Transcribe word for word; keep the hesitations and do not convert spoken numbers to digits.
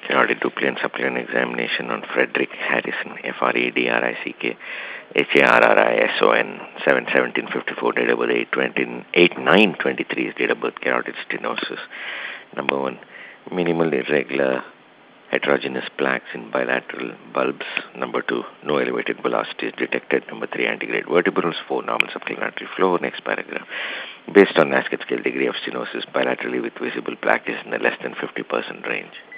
carotid duplicate supplement examination on Frederick Harrison, F R E D R I C K, H A R R I S O N, seven seventeen fifty-four, date of birth eight twenty, eight nine twenty-three is date of birth, carotid stenosis. Number one, minimal irregular heterogeneous plaques in bilateral bulbs. Number two, no elevated velocity is detected. Number three, antegrade vertebrals. Four, normal subclinical flow. Next paragraph. Based on Nasket scale, degree of stenosis bilaterally with visible plaque is in the less than fifty percent range.